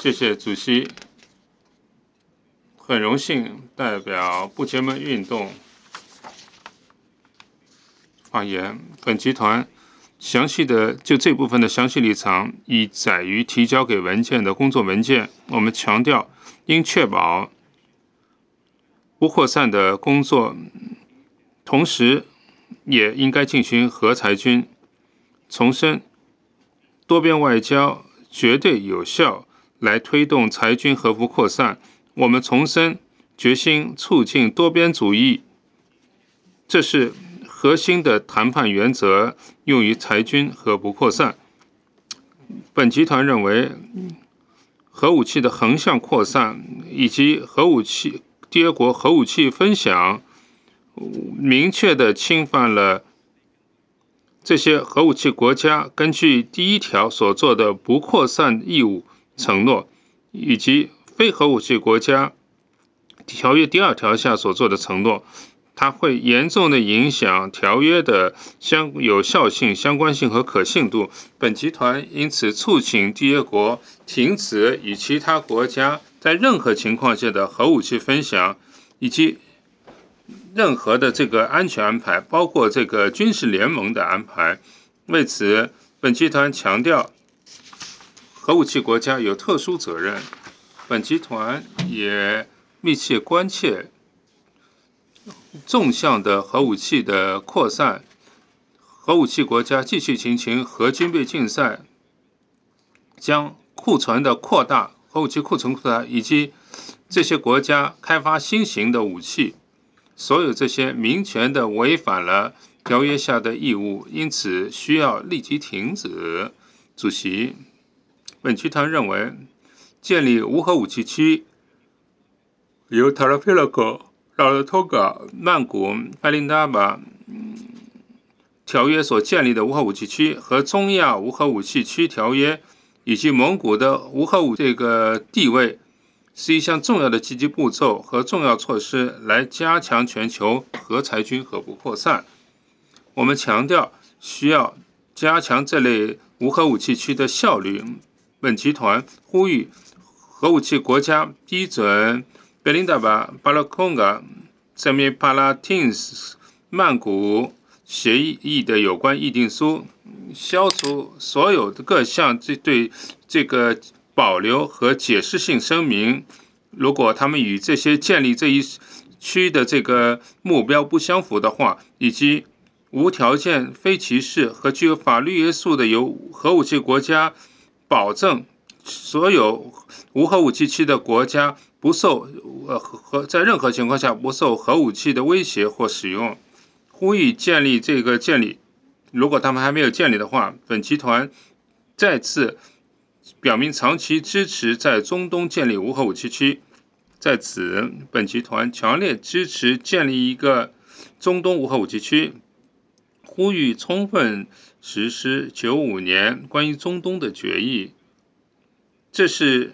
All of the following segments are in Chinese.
谢谢主席。很荣幸代表不结盟运动发言。本集团详细的就这部分的详细立场已载于提交给文件的工作文件。我们强调，应确保不扩散的工作，同时也应该进行核裁军。重申，多边外交绝对有效来推动裁军核不扩散。我们重申决心促进多边主义，这是核心的谈判原则，用于裁军和不扩散。本集团认为，核武器的横向扩散以及缔约国核武器分享，明确地侵犯了这些核武器国家根据第1条所做的不扩散义务承诺，以及非核武器国家条约第2条下所做的承诺。它会严重地影响条约的有效性、相关性和可信度。本集团因此促请缔约国停止与其他国家在任何情况下的核武器分享，以及任何的这个安全安排，包括这个军事联盟的安排。为此，本集团强调，核武器国家有特殊责任。本集团也密切关切纵向的核武器的扩散，核武器国家继续进行核军备竞赛，将库存的扩大，核武器库存扩大，以及这些国家开发新型的武器，所有这些明确地违反了条约下的义务，因此需要立即停止。主席，本集团认为，建立无核武器区由塔拉皮拉克、拉勒托嘎、曼谷、拜林达巴条约所建立的无核武器区和中亚无核武器区条约以及蒙古的无核武这个地位，是一项重要的积极步骤和重要措施，来加强全球核裁军和不扩散。我们强调需要加强这类无核武器区的效率。本集团呼吁核武器国家批准贝林达巴、巴拉空嘎、塞米帕拉汀斯、曼谷协议的有关议定书，消除所有的各项对这个保留和解释性声明。如果他们与这些建立这一区的这个目标不相符的话，以及无条件、非歧视和具有法律约束的由核武器国家保证所有无核武器区的国家不受在任何情况下不受核武器的威胁或使用。呼吁建立。如果他们还没有建立的话，本集团再次表明长期支持在中东建立无核武器区。在此，本集团强烈支持建立一个中东无核武器区，呼吁充分实施95年关于中东的决议。这是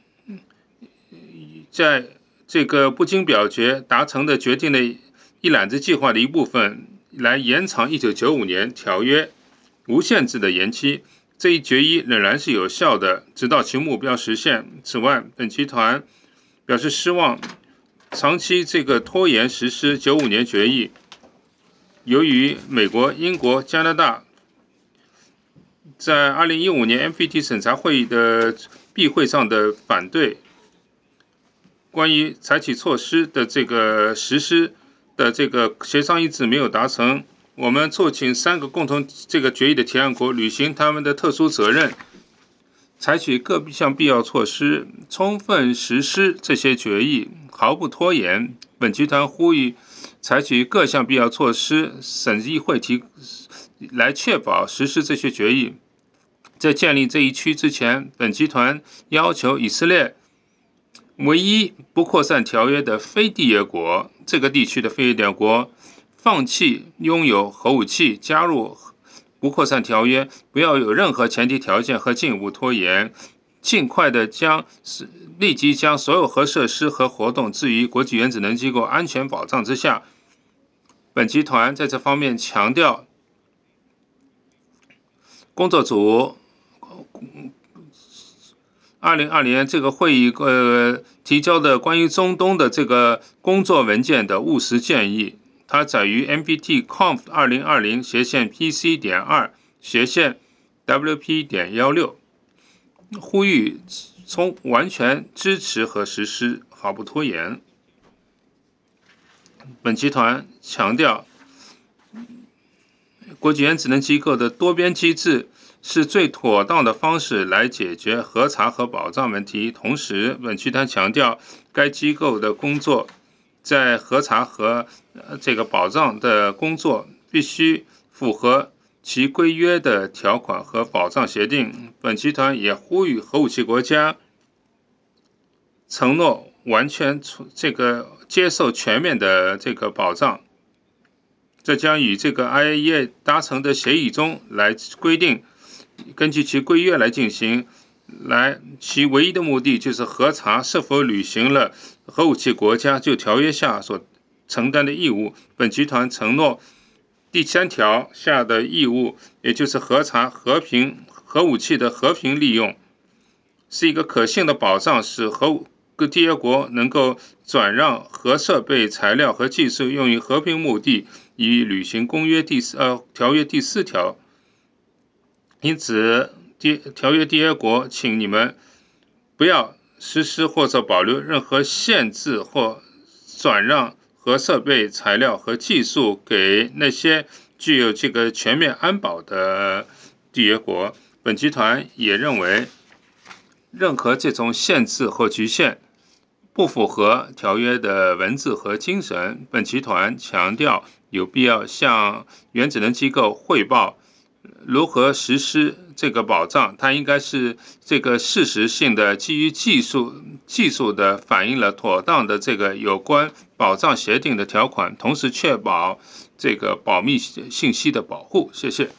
在这个不经表决达成的决定的一揽子计划的一部分，来延长1995年条约无限制的延期。这一决议仍然是有效的，直到其目标实现。此外，本集团表示失望，长期这个拖延实施95年决议，由于美国、英国、加拿大在2015年 NPT 审查会议的闭会上的反对，关于采取措施的这个实施的这个协商一致没有达成。我们促请3个共同这个决议的提案国履行他们的特殊责任，采取各项必要措施，充分实施这些决议，毫不拖延。本集团呼吁采取各项必要措施，审议会来确保实施这些决议。在建立这一区之前，本集团要求以色列唯一不扩散条约的非缔约国，这个地区的非缔约国放弃拥有核武器，加入不扩散条约，不要有任何前提条件和进一步拖延，尽快的立即将所有核设施和活动置于国际原子能机构安全保障之下。本集团在这方面强调，工作组 2020年这个会议提交的关于中东的这个工作文件的务实建议，它载于 NPT Conf 2020/PC-PC.2/WP.16，呼吁从完全支持和实施，毫不拖延。本集团强调，国际原子能机构的多边机制是最妥当的方式来解决核查和保障问题。同时，本集团强调，该机构的工作在核查和这个保障的工作必须符合其规约的条款和保障协定。本集团也呼吁核武器国家承诺完全接受全面的这个保障。这将与这个 IAEA 达成的协议中来规定，根据其规约来进行，其唯一的目的就是核查是否履行了核武器国家就条约下所承担的义务。本集团承诺第3条下的义务，也就是核查核武器的和平利用，是一个可信的保障，使各缔约国能够转让核设备、材料和技术用于和平目的，以履行条约第4条。因此，条约缔约国，请你们不要实施或者保留任何限制或转让核设备、材料和技术给那些具有这个全面安保的缔约国。本集团也认为，任何这种限制或局限不符合条约的文字和精神。本集团强调，有必要向原子能机构汇报如何实施这个保障，它应该是这个事实性的，基于技术的反映了妥当的这个有关保障协定的条款，同时确保这个保密信息的保护。谢谢。